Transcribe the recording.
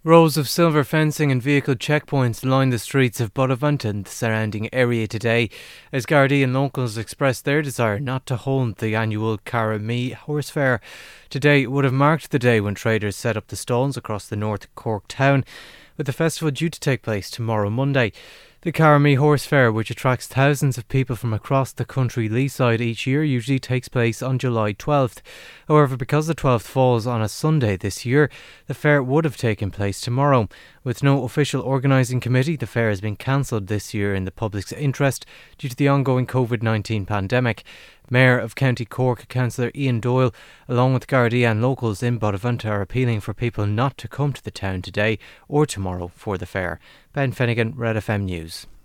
Rows of silver fencing and vehicle checkpoints line the streets of Buttevant and the surrounding area today as Gardaí and locals expressed their desire not to hold the annual Carramee Horse Fair. Today would have marked the day when traders set up the stalls across the North Cork town, with the festival due to take place tomorrow Monday. The Carramee Horse Fair, which attracts thousands of people from across the country Leaside each year, usually takes place on July 12th. However, because the 12th falls on a Sunday this year, the fair would have taken place tomorrow. With no official organising committee, the fair has been cancelled this year in the public's interest due to the ongoing COVID-19 pandemic. Mayor of County Cork, Councillor Ian Doyle, along with Gardaí and locals in Buttevant, are appealing for people not to come to the town today or tomorrow for the fair. Ben Finnegan, Red FM News.